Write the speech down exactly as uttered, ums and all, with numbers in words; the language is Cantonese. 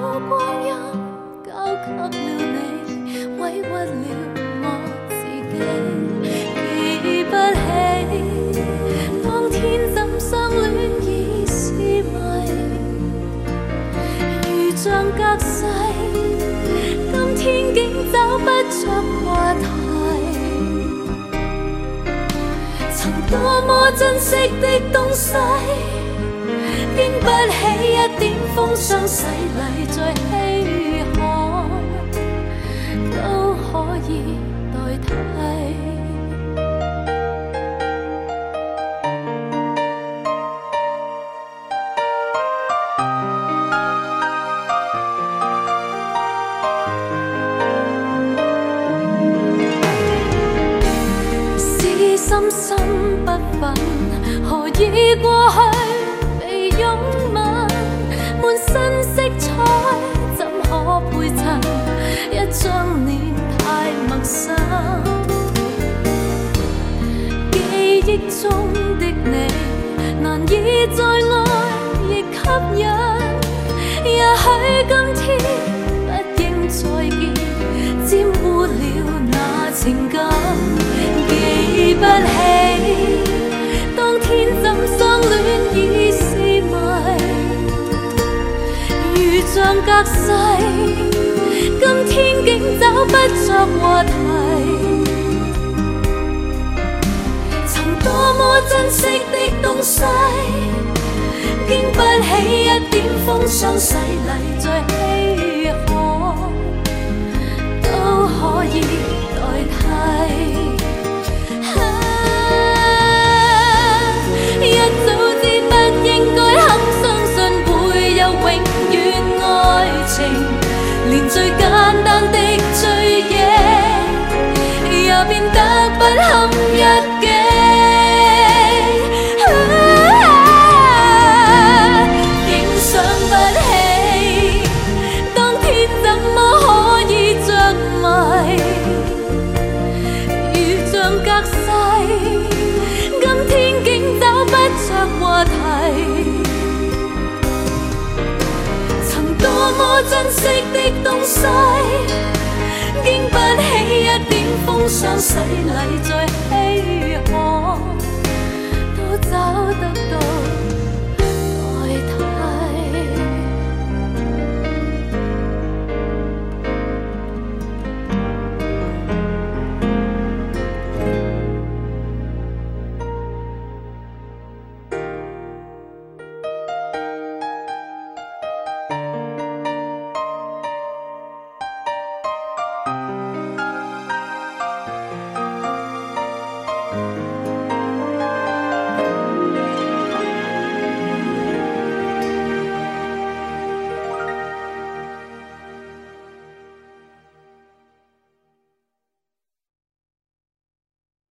光阴交給了你，委屈了我自己，記不起當天怎相戀已是迷，如像隔世，今天竟找不着話題。曾多麼珍惜的東西，經不起一點風霜洗禮，再稀罕都可以代替。是深深不忿，何以過去被擁吻，滿身色彩怎可配襯一張臉太陌生。記憶中的你難以再愛亦吸引，也許今天不應再見，沾污了那情感。記不起當天怎相戀已是迷，如像隔世，今天竟找不着話題。曾多麼珍惜的東西，經不起一點風霜洗禮，再稀罕都可以代替。一早知不應該肯相信會有永遠愛情，連最簡單的追憶也變得不堪一擊。竟想不起當天怎麼可以着迷，如像隔世，今天竟找不着話題。曾多麼珍惜的東西，經不起一點風霜洗禮，再稀罕都找得到。